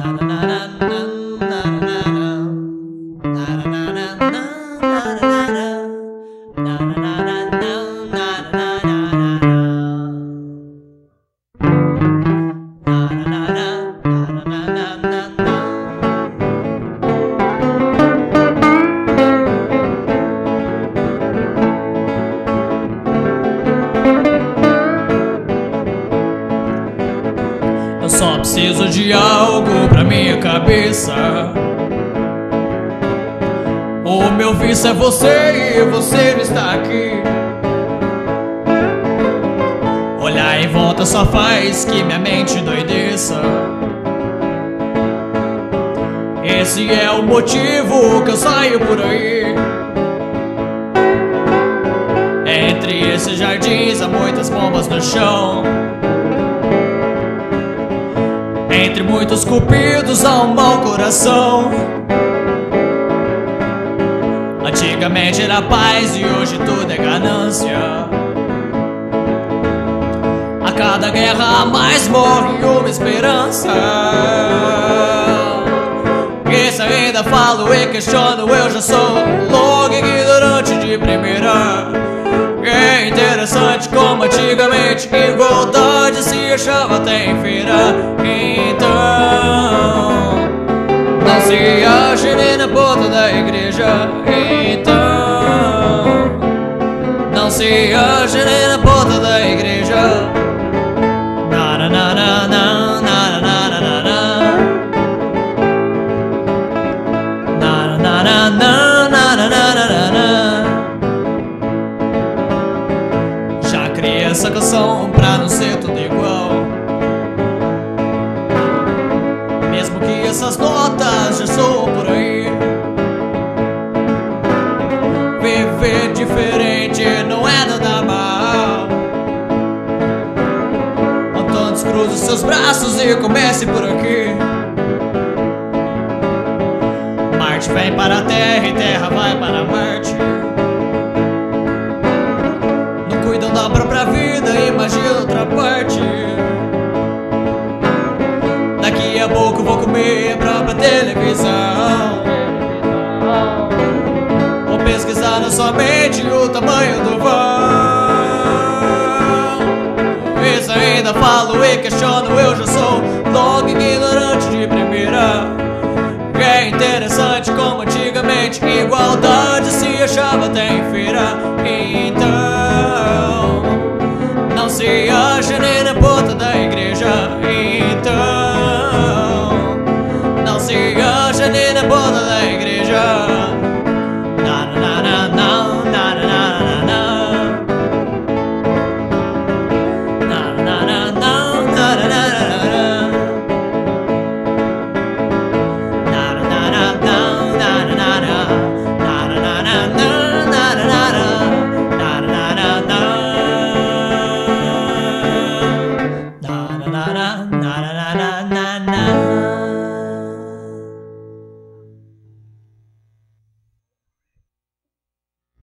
Eu só preciso de algo pra minha cabeça. O meu vício é você e você não está aqui. Olhar em volta só faz que minha mente doideça. Esse é o motivo que eu saio por aí. Entre esses jardins há muitas bombas no chão. Entre muitos cupidos há um mau coração. Antigamente era paz e hoje tudo é ganância. A cada guerra mais morre uma esperança. E se ainda falo e questiono, eu já sou logo ignorante de primeira. É interessante como antigamente igualdade se achava até em feira. Então não se ache nem na porta da igreja. Então não se ache nem na porta da igreja. Na na na na na na na na na na na na na na na. Já criei essa canção pra não ser tudo igual. Mesmo que essas notas já soam por aí. Viver diferente não é nada mal. Então descruze seus braços e comece por aqui. Marte vem para a Terra e Terra vai para Marte. Não cuidam da própria vida, imagina outra parte. Daqui a pouco vou comer a própria televisão. Vou pesquisar na sua mente o tamanho do vão. Isso ainda falo e questiono, eu já sou logo ignorante